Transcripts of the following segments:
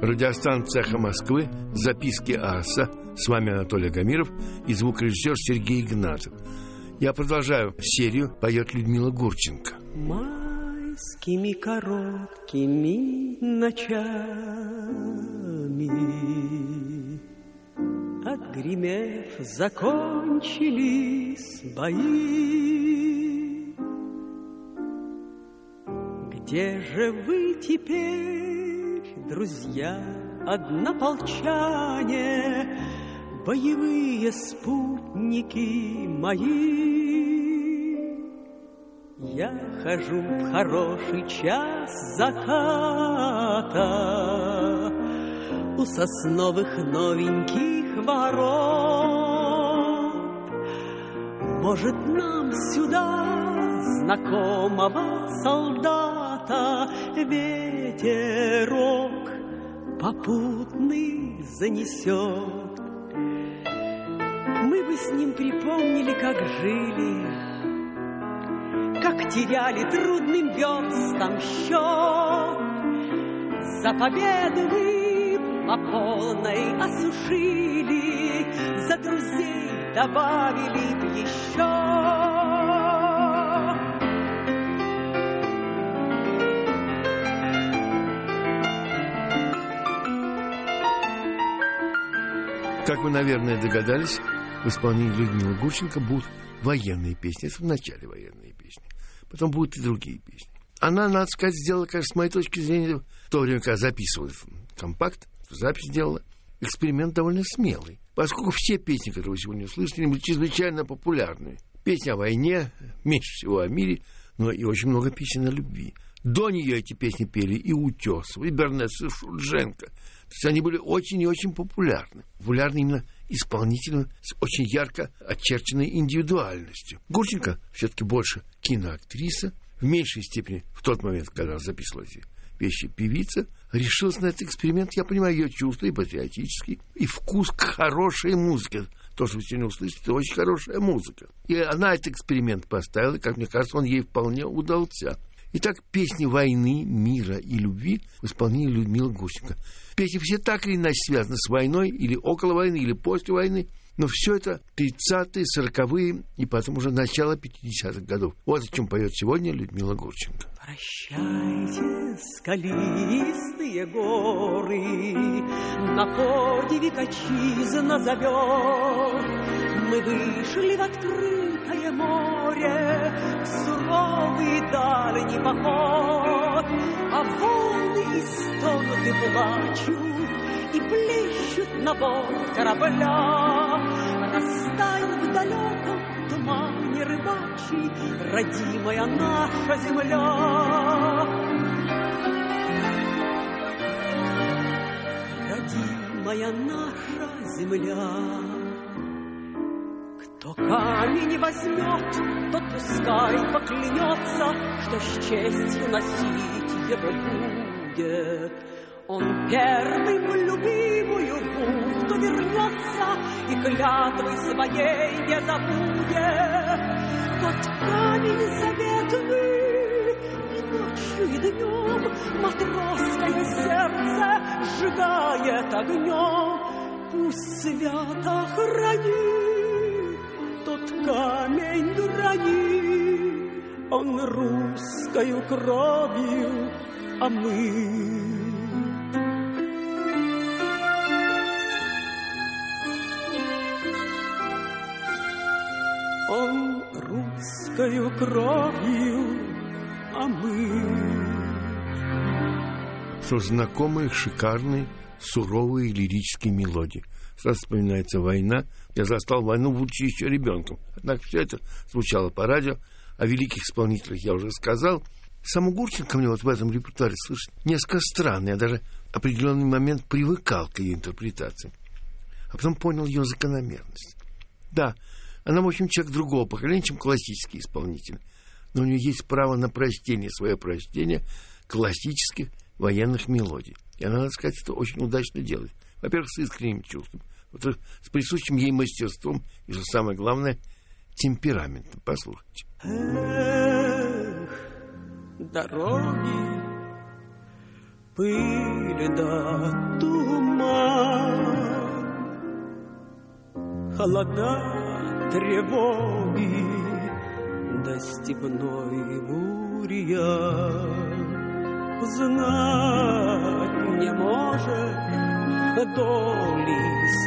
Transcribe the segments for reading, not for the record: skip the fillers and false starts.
Радиостанция «Эхо Москвы», записки ААСа. С вами Анатолий Агамиров и звукорежиссер Сергей Игнатов. Я продолжаю серию «Поет Людмила Гурченко». Майскими короткими ночами, отгремев, закончились бои. Где же вы теперь, друзья, однополчане, боевые спутники мои? Я хожу в хороший час заката у сосновых новеньких ворот. Может, нам сюда знакомого солдата ветерок попутный занесет? Мы бы с ним припомнили, как жили, как теряли трудным верстам счет. За победу мы по полной осушили, за друзей добавили б еще. Как вы, наверное, догадались, в исполнении Людмилы Гурченко будут военные песни. Это в начале военные песни. Потом будут и другие песни. Она, надо сказать, сделала, конечно, с моей точки зрения, в то время, когда записывала компакт, запись сделала, эксперимент довольно смелый. Поскольку все песни, которые вы сегодня услышали, были чрезвычайно популярны. Песни о войне, меньше всего о мире, но и очень много песен о любви. До нее эти песни пели и Утесов, и Бернес, и Шульженко. То есть они были очень и очень популярны. Популярны именно исполнителями с очень ярко очерченной индивидуальностью. Гурченко все-таки больше киноактриса, в меньшей степени в тот момент, когда записывала эти вещи певица, решилась на этот эксперимент. Я понимаю ее чувства и патриотические, и вкус к хорошей музыке. То, что вы сегодня услышите, это очень хорошая музыка. И она этот эксперимент поставила, и, как мне кажется, он ей вполне удался. Итак, песни войны, мира и любви в исполнении Людмилы Гурченко. Песни все так или иначе связаны с войной, или около войны, или после войны. Но все это 30-е, 40-е и потом уже начало 50-х годов. Вот о чем поет сегодня Людмила Гурченко. Прощайте, скалистые горы, на подвиг отчизна зовет. Мы вышли в открытое море, в суровый дальний поход, а волны истонут и плачут, и плещут на борт корабля. Растаял в далеком тумане рыбачий родимая наша земля. Родимая наша земля. Кто камень возьмет, тот пускай поклянется, что с честью носить его будет. Он первым любимую бухту вернется и клятвы своей не забудет. Тот камень заветный и ночью, и днем матросское сердце сжигает огнем. Пусть свято хранит тот камень дурани, он русскою кровью омыт. Он русскою кровью омыт. Что знакомые, шикарные, суровые лирические мелодии. Сразу вспоминается война. Я застал войну, будучи еще ребенком. Однако все это звучало по радио. О великих исполнителях я уже сказал. Саму Гурченко мне вот в этом репертуаре слышать несколько странно. Я даже в определенный момент привыкал к ее интерпретации. А потом понял ее закономерность. Да, она, в общем, человек другого поколения, чем классический исполнитель. Но у нее есть право на прочтение, свое прочтение классических военных мелодий. И она, надо сказать, это очень удачно делает. Во-первых, с искренним чувством. Во-вторых, с присущим ей мастерством. И, что самое главное, темпераментом. Послушайте. Эх, дороги пыль да туман, холода, тревоги да степной бурьян. Знать не может доли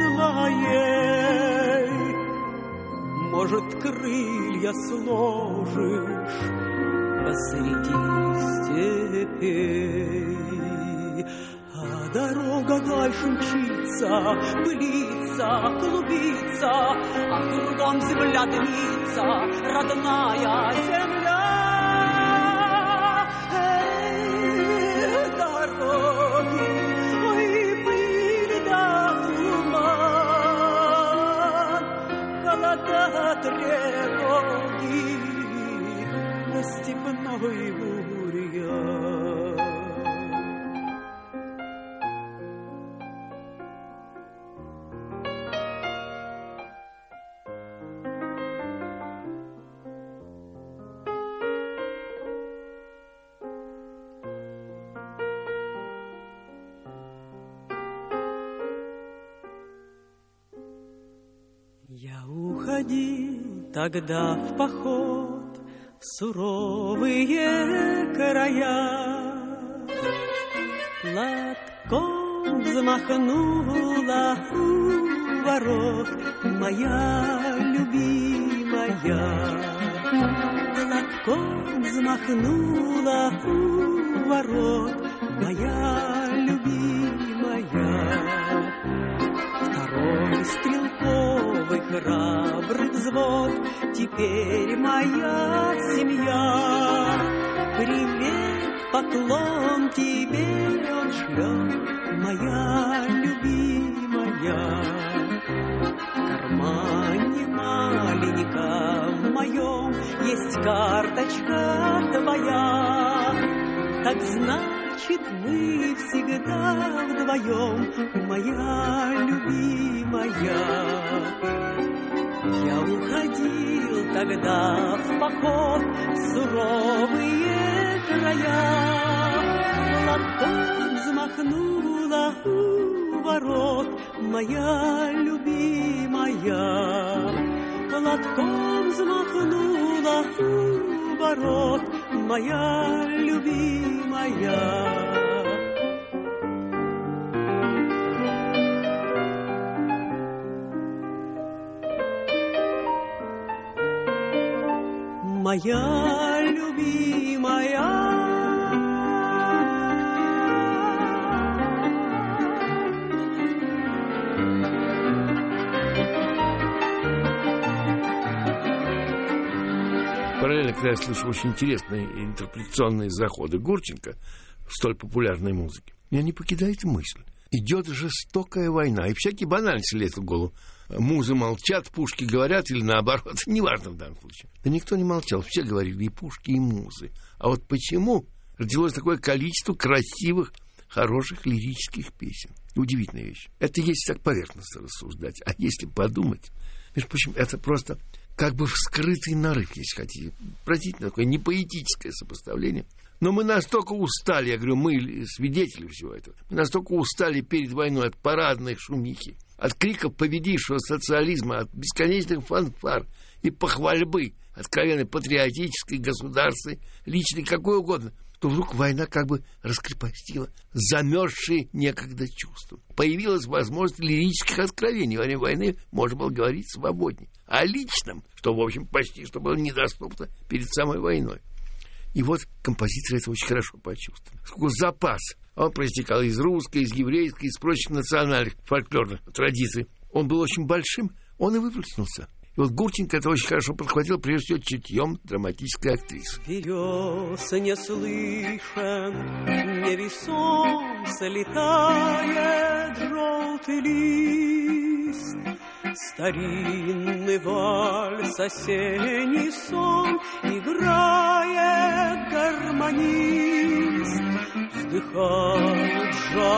своей, может, крылья сложишь посреди степей. А дорога дальше мчится, пылится, клубится, а кругом земля дымится, родная земля. Дороги, ой, пыль да туман, холода, тревоги на степной бурьян. Я уходил тогда в поход в суровые края, платком взмахнула у ворот моя любимая, платком взмахнула у ворот моя любимая. Второй стрелковый храбрый взвод, теперь моя семья. Привет, поклон тебе он шлет, моя любимая. В кармане маленьком моем есть карточка твоя. Так значит, мы всегда вдвоем, моя любимая. Я уходил тогда в поход в суровые края, платком взмахнула у ворот моя любимая, платком взмахнула у ворот моя любимая. Моя любимая. Параллельно, когда я слышу очень интересные интерпретационные заходы Гурченко в столь популярной музыке, меня не покидает мысль. Идет жестокая война, и всякие банальности лезут в голову. Музы молчат, пушки говорят, или наоборот, неважно в данном случае. Да никто не молчал, все говорили и пушки, и музы. А вот почему родилось такое количество красивых, хороших лирических песен? Удивительная вещь. Это если так поверхностно рассуждать. А если подумать, между прочим, это просто как бы вскрытый нарыв, если хотите. Простите, такое непоэтическое сопоставление. Но мы настолько устали, я говорю, мы свидетели всего этого, мы настолько устали перед войной от парадной шумихи, от криков победившего социализма, от бесконечных фанфар и похвальбы, откровенной патриотической, государственной, личной, какой угодно, то вдруг война как бы раскрепостила замерзшие некогда чувства. Появилась возможность лирических откровений. Во время войны можно было говорить свободнее. О личном, что, в общем, почти что было недоступно перед самой войной. И вот композитор это очень хорошо почувствовал. Сколько запас. Он проистекал из русской, из еврейской, из прочих национальных фольклорных традиций. Он был очень большим, он и выплеснулся. И вот Гурченко это очень хорошо подхватил, прежде всего, чутьем драматической актрисы. Берез не слышен, невесом слетает желтый лист. Старинный вальс, осенний сон играет гармонист. Вздыхают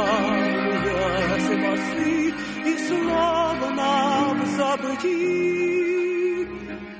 жадные басы и словно в забытии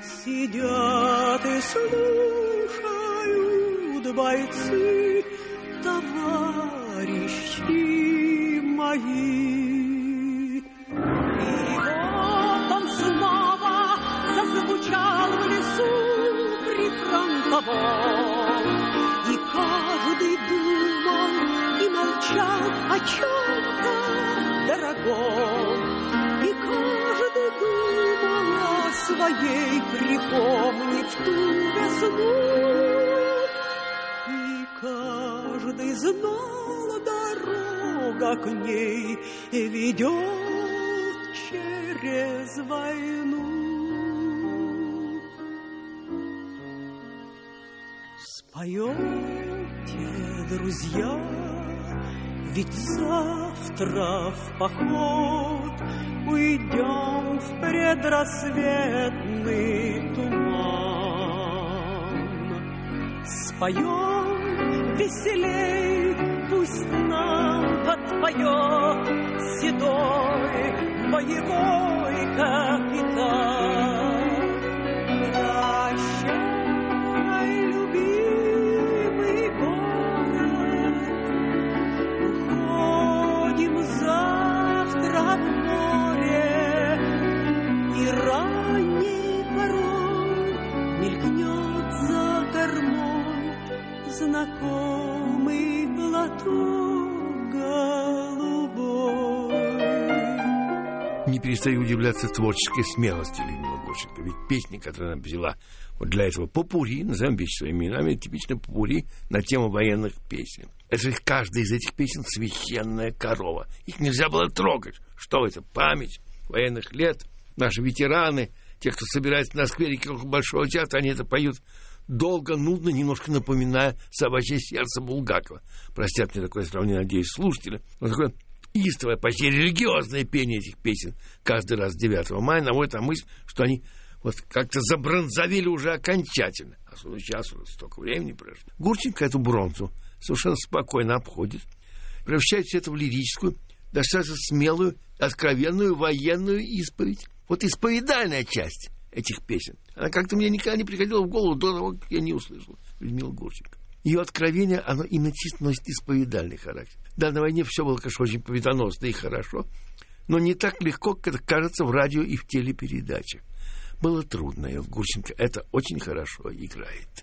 сидят и слушают бойцы, товарищи товарищи мои. И вот он снова зазвучал в лесу прифронтовом, и каждый думал и молчал о чем-то дорогом, и каждый думал о своей, припомнив ту весну, и каждый знал, дорога к ней ведет через войну. Споете, друзья, ведь завтра в поход уйдем в предрассветный туман. Споем веселей, пусть нам подпоет седой боевой капитан. Прощай, любимый город, уходим завтра в море, и ранней порой мелькнет за кормой знакомый платок голубой. Не перестаю удивляться творческой смелости Людмилы Гурченко. Ведь песни, которые она взяла вот для этого попурри, назовем вещи своими именами, типично попурри на тему военных песен. Это же каждая из этих песен священная корова. Их нельзя было трогать. Что это? Память военных лет. Наши ветераны, те, кто собирается на скверике около Большого театра, они это поют долго, нудно, немножко напоминая «Собачье сердце» Булгакова. Простят мне такое сравнение, надеюсь, слушатели. Вот такое истовое, почти религиозное пение этих песен каждый раз 9 мая наводит на мысль, что они вот как-то забронзовели уже окончательно. А сейчас уже столько времени прошло. Гурченко эту бронзу совершенно спокойно обходит, превращает все это в лирическую, достаточно смелую, откровенную военную исповедь. Вот исповедальная часть этих песен, она как-то мне никогда не приходила в голову до того, как я не услышал Людмилу Гурченко. Ее откровение, оно именно чисто носит исповедальный характер. Да, на войне все было, конечно, очень победоносно и хорошо, но не так легко, как это кажется в радио и в телепередачах. Было трудно, и Гурченко это очень хорошо играет.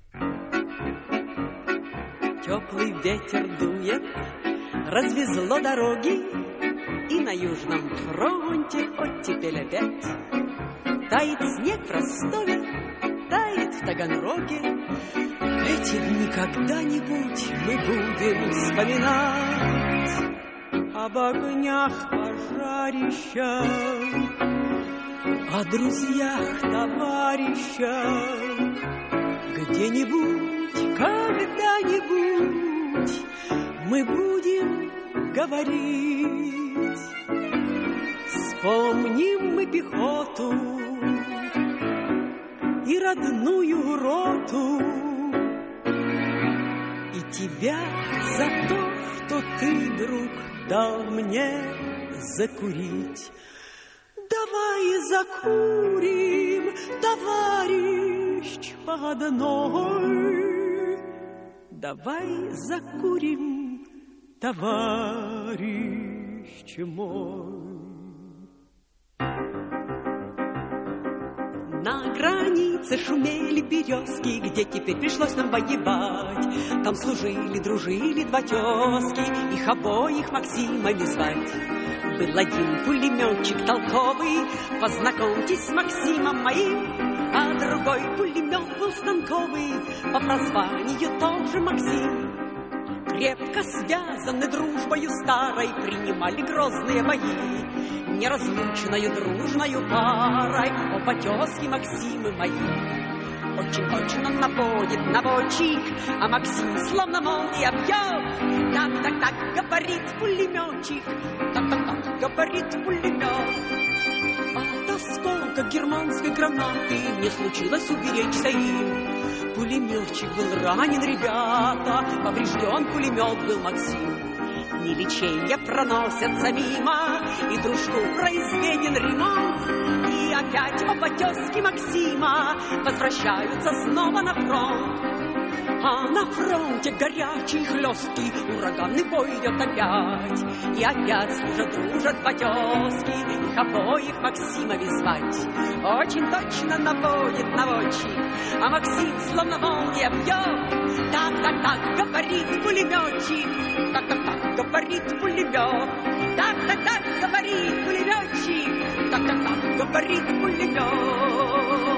Теплый ветер дует, развезло дороги, и на Южном фронте оттепель опять. Тает снег в Ростове, тает в Таганроге. Эти дни когда-нибудь мы будем вспоминать об огнях пожарищах, о друзьях, товарищах. Где-нибудь, когда-нибудь мы будем говорить. Вспомним мы пехоту и родную роту, и тебя за то, что ты, друг, дал мне закурить. Давай закурим, товарищ, по одной. Давай закурим, товарищ мой. На границе шумели березки, где теперь пришлось нам воевать. Там служили, дружили два тезки, их обоих Максимами звать. Был один пулеметчик толковый, познакомьтесь с Максимом моим, а другой пулемет был станковый, по прозванию тоже Максим. Крепко связаны дружбою старой, принимали грозные бои, неразлучною дружною парой, оба тезки Максимы мои. Очень точно наводит наводчик, а Максим словно молния бьет. Так, говорит пулеметчик, так, говорит пулемет. От осколка германской гранаты не случилось уберечься им. Пулеметчик был ранен, ребята, поврежден пулемет был Максим. Дни лечения проносятся мимо, и дружку произведен ремонт. И опять оба тезки Максима возвращаются снова на фронт. А на фронте горячий, хлесткий, ураганный бой идет опять. И опять служат два тезки, их обоих Максимович звать. Очень точно наводит наводчик, а Максим словно молния бьет. Так-так-так, говорит пулеметчик, так-так-так, говорит пулемет. Так-так-так, говорит пулеметчик, так-так-так, говорит пулемет.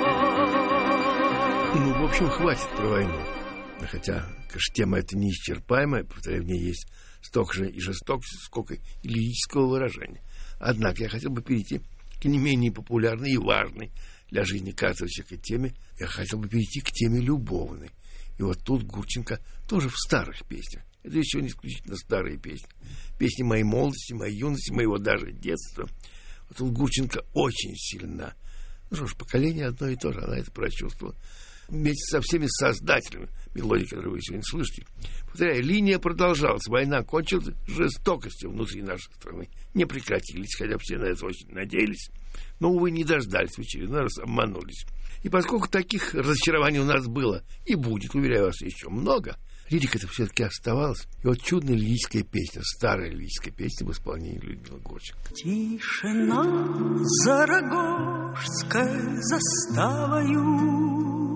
Ну, в общем, хватит про войну. Хотя, конечно, тема эта неисчерпаемая, повторяю, в ней есть столько же и жестокости, сколько и лирического выражения. Однако я хотел бы перейти к не менее популярной и важной для жизни каждого человека теме. Я хотел бы перейти к теме любовной. И вот тут Гурченко тоже в старых песнях. Это еще не исключительно старые песни. Песни моей молодости, моей юности, моего даже детства. Вот тут Гурченко очень сильна. Ну что ж, поколение одно и то же, она это прочувствовала. Вместе со всеми создателями мелодии, которые вы сегодня слышите. Повторяю, линия продолжалась. Война кончилась, жестокости внутри нашей страны не прекратились, хотя все на это очень надеялись. Но, увы, не дождались, в очередной раз обманулись. И поскольку таких разочарований у нас было и будет, уверяю вас, еще много, лирика-то все-таки оставалась. И вот чудная лирическая песня, старая лирическая песня в исполнении Людмилы Гурченко. Тишина за Рогожской заставою,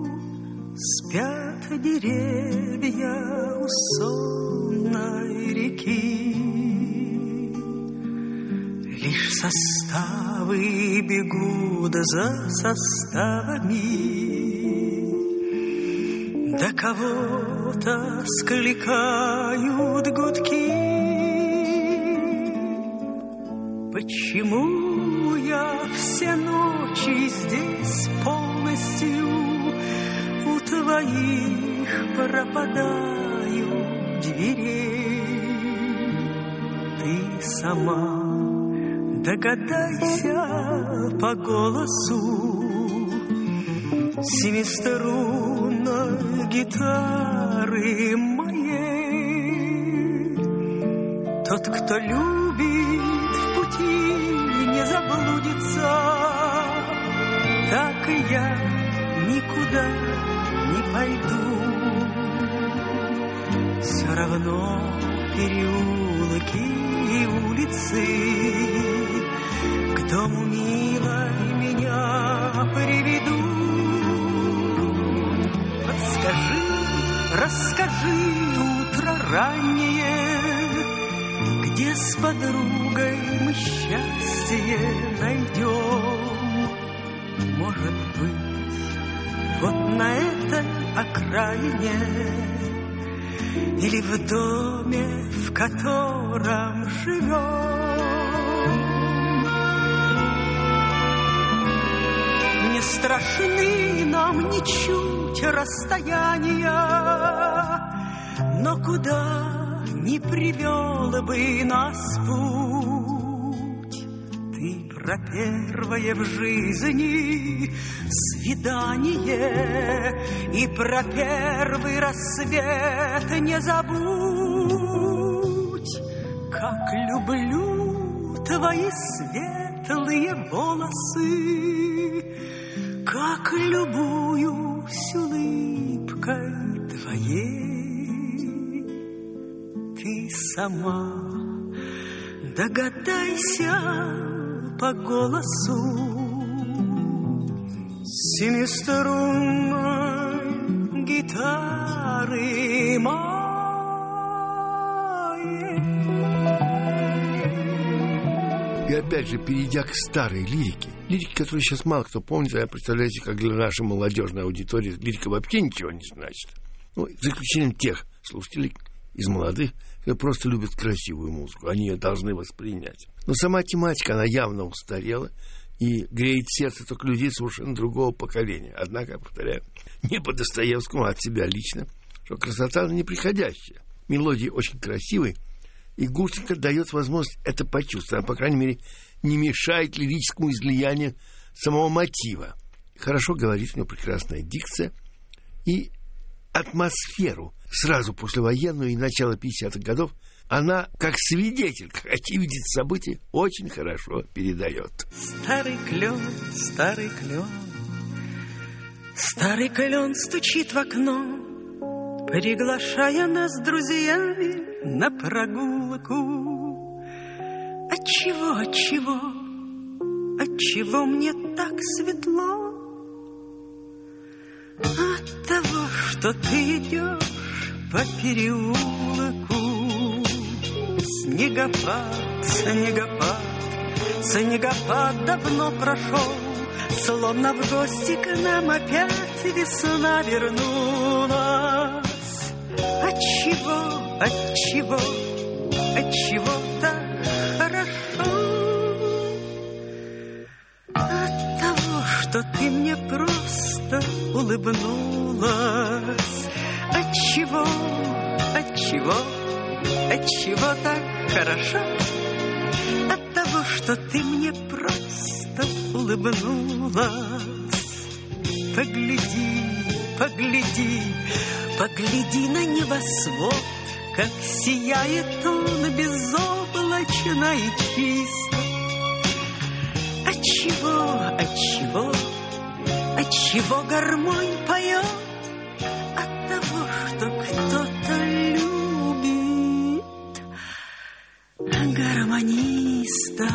спят деревья у сонной реки. Лишь составы бегут за составами, до кого-то скликают гудки. Почему я все ночи здесь полностью у твоих пропадаю дверей? Ты сама догадайся по голосу семиструнной гитары моей. Тот, кто любит, в пути не заблудится, так и я никуда не пойду. Все равно переулки и улицы к дому милой меня приведут. Подскажи, расскажи утро раннее, где с подругой мы счастье найдем. Может быть, вот на этой окраине или в доме, в котором живем. Не страшны нам ничуть расстояния, но куда ни привел бы нас путь. Ты про первое в жизни свидание и про первый рассвет не забудь. Как люблю твои светлые волосы, как любуюсь улыбкой твоей. Ты сама догадайся по голосу семиструнной гитары моей. И опять же, перейдя к старой лирике, которую сейчас мало кто помнит, а представляете, как для нашей молодежной аудитории лирика вообще ничего не значит. Ну, за исключением тех слушателей из молодых, которые просто любят красивую музыку, они ее должны воспринять. Но сама тематика, она явно устарела и греет сердце только людей совершенно другого поколения. Однако, повторяю, не по Достоевскому, а от себя лично, что красота неприходящая. Мелодии очень красивые, и Гурченко дает возможность это почувствовать. Она, по крайней мере, не мешает лирическому излиянию самого мотива. Хорошо говорит, у него прекрасная дикция. И атмосферу сразу послевоенную и начало 50-х годов она, как свидетель, как очевидец событий, очень хорошо передает. Старый клен, старый клен, старый клен стучит в окно, приглашая нас с друзьями на прогулку. Отчего мне так светло? От того, что ты идешь по переулку. Снегопад давно прошел, словно в гости к нам опять весна вернулась. Отчего так хорошо? От того, что ты мне просто улыбнулась. Отчего так хорошо? От того, что ты мне просто улыбнулась. Погляди на небосвод, как сияет он безоблачно и чисто. Отчего гармонь поет? От того, что кто-то любит гармониста.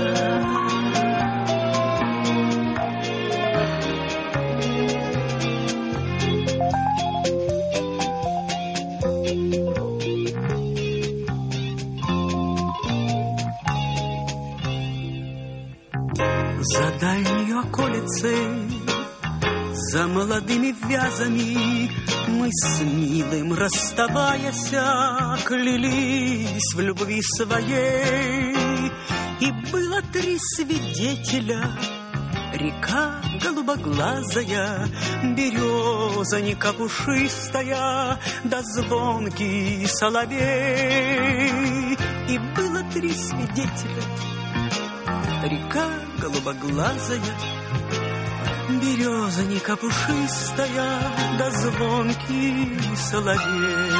За дальней околицей, за молодыми вязами, мы с милым, расставаясь, клялись в любви своей. И было 3 свидетеля: река голубоглазая, березонька пушистая, да звонкий соловей. И было 3 свидетеля: река голубоглазая, березонька пушистая, да звонкий соловей.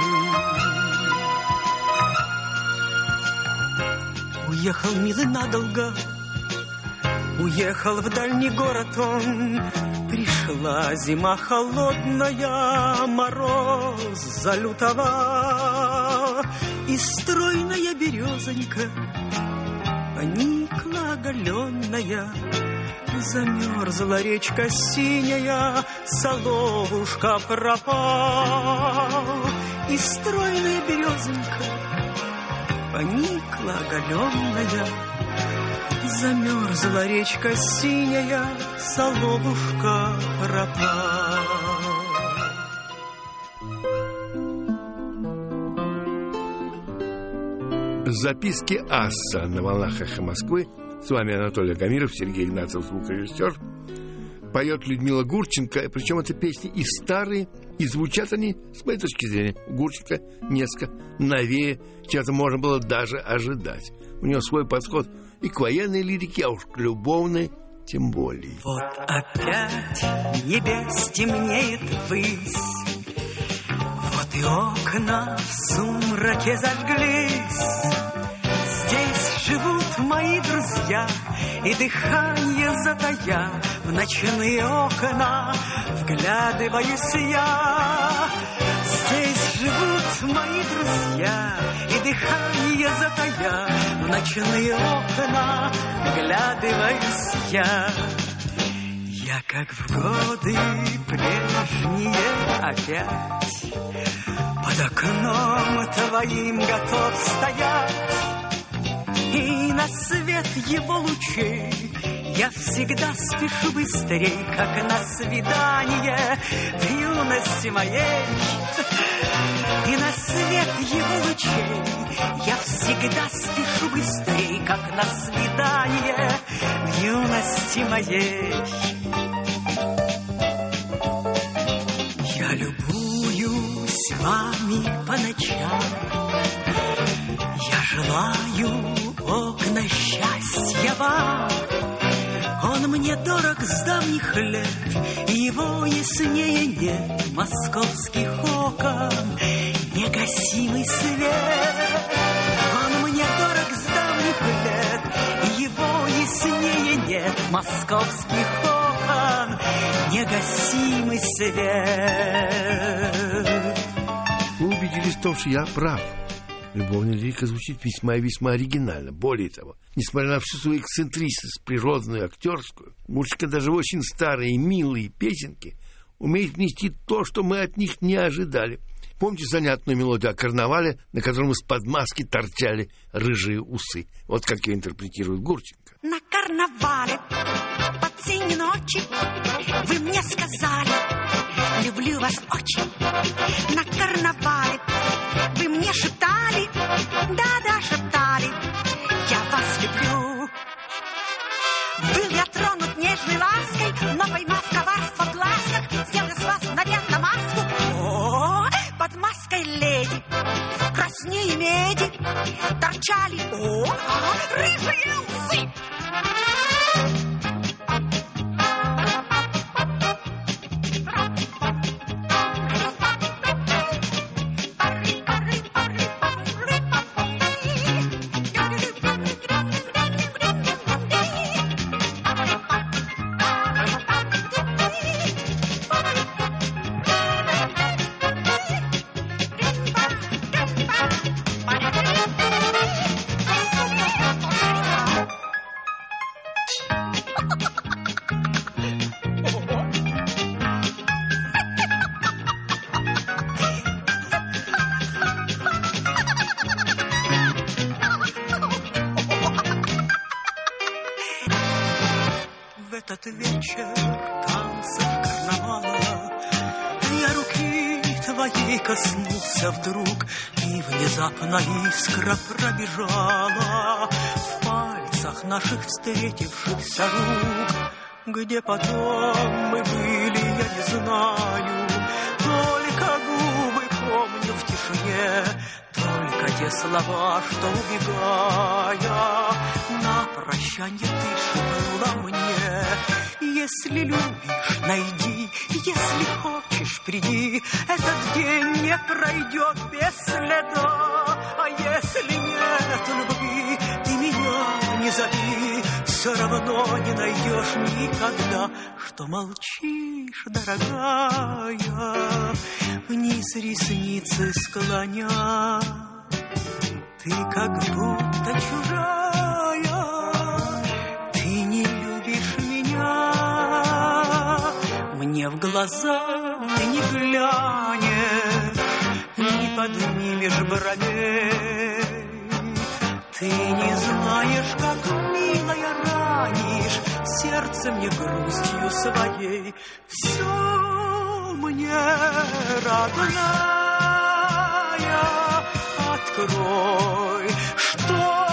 Уехал милый надолго, уехал в дальний город он. Пришла зима холодная, мороз залютовал, и стройная березонька поникла оголенная. Замерзла речка синяя, соловушка пропал, и стройная березонька поникла оголенная. Замерзла речка синяя, соловушка пропал. Записки Асса на волнах Эхо Москвы. С вами Анатолий Агамиров, Сергей Игнатьев, звукорежиссер. Поет Людмила Гурченко. Причем это песни и старые, и звучат они, с моей точки зрения, Гурченко несколько новее, чем это можно было даже ожидать. У него свой подход и к военной лирике, а уж к любовной тем более. Вот опять небес темнеет ввысь, вот и окна в сумраке зажглись. Здесь живут мои друзья, и дыхание затая, в ночные окна вглядываюсь я. Здесь живут мои друзья, и дыхание затая, в ночные окна вглядываюсь я. Я как в годы прежние опять под окном твоим готов стоять, и на свет его лучей я всегда спешу быстрей, как на свидание в юности моей. И на свет его лучей я всегда спешу быстрей, как на свидание в юности моей. Я любуюсь вами по ночам, я желаю окна счастья вам. Он мне дорог с давних лет, его яснее нет московских окон, негасимый свет. Он мне дорог с давних лет, его яснее нет московских окон, негасимый свет. убедились в том, что я прав. Любовная лирика звучит весьма и весьма оригинально. Более того, несмотря на всю свою эксцентричность, природную и актерскую, Гурченко даже в очень старые и милые песенки умеет внести то, что мы от них не ожидали. Помните занятную мелодию о карнавале, на котором из-под маски торчали рыжие усы? Вот как ее интерпретирует Гурченко. На карнавале под синей ночи вы мне сказали: люблю вас очень. На карнавале вы мне шептали, да-да, шептали: я вас люблю. Был я тронут нежной лаской, но поймав коварство в глазках, съел я с вас мгновенно маску. О, под маской леди, краснее меди, торчали, рыжие усы. Этот вечер танцев карнавала я руки твоей коснулся вдруг, и внезапно искра пробежала в пальцах наших встретившихся рук. Где потом мы были, я не знаю, только губы помню в тишине, только те слова, что, убегая, на прощанье ты шепнула мне: если любишь, найди, если хочешь, приди, этот день не пройдет без следа. А если нет любви, ты меня не зови, все равно не найдешь никогда, что молчишь, дорогая, вниз ресницы склоня. Ты как будто чужая, ты не любишь меня, мне в глаза ты не глянешь, не поднимешь бровей. Ты не знаешь, как милая ранишь сердце мне грустью своей. Все мне, родная, открой, что